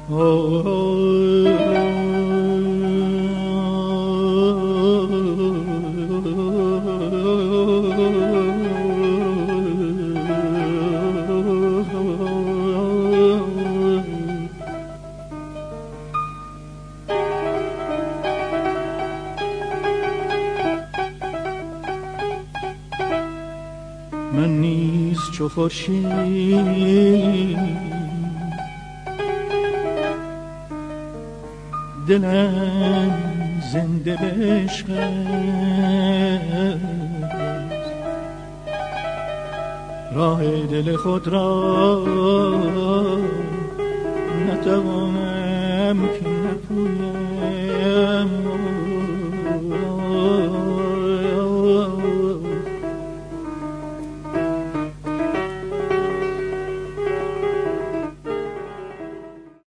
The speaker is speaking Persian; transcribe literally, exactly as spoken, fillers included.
من نیز چو خورشید دلم زنده به عشق است، راه دل خود را نتوانم که نپویم.